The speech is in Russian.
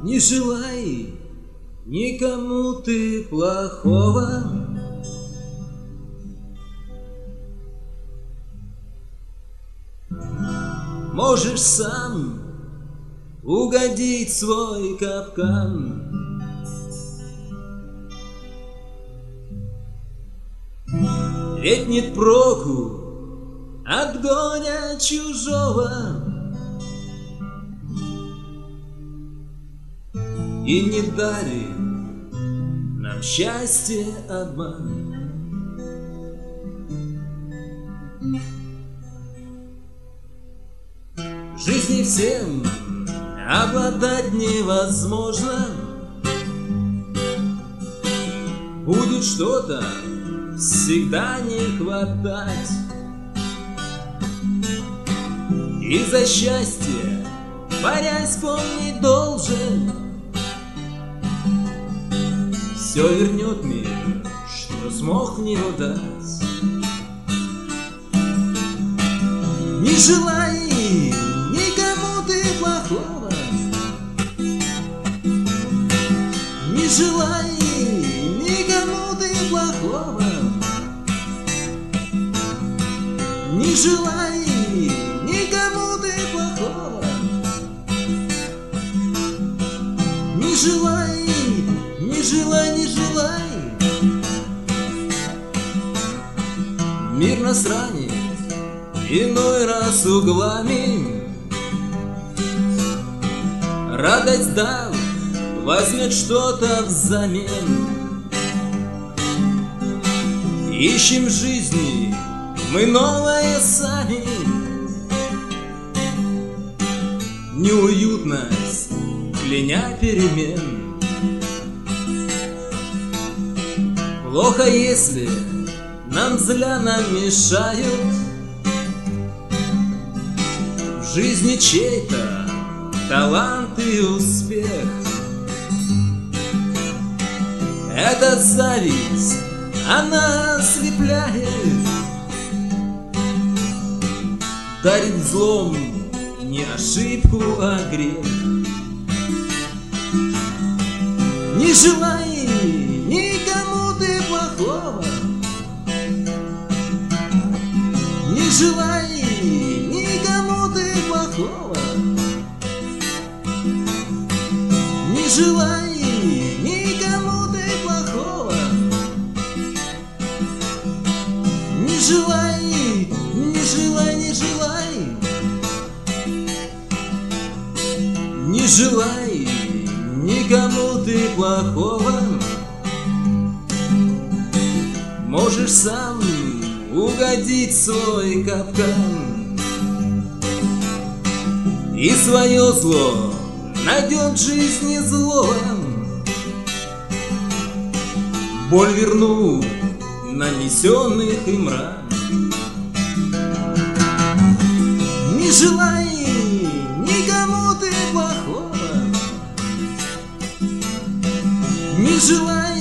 Не желай никому ты плохого. Можешь сам угодить в свой капкан. Ведь нет проку от горя чужого, и не дарит нам счастье обман. В жизни всем обладать невозможно. Будет что-то всегда не хватать, и за счастье борясь помнить должен. Все вернет мир, что смог не удать. Не желай никому ты плохого. Не желай никому ты плохого. Не желай никому ты плохого. Не желай, не желай, не желай. Мир нас ранит иной раз углами. Радость дав возьмет что-то взамен. Ищем в жизни мы новое сами. Неуютность кляня перемен. Плохо, если нам зля нам мешают. В жизни чей-то талант и успех. Эта зависть, она ослепляет, дарит злом не ошибку, а грех. Не желай никому ты плохого. Не желай никому ты плохого. Не желай никому ты плохого. Не желай, не желай, не желай. Не желай никому ты плохого. Можешь сам угодить в свой капкан, и свое зло найдет в жизни злом. Боль верну нанесенных им ран. Не желай никому ты плохого. Не желай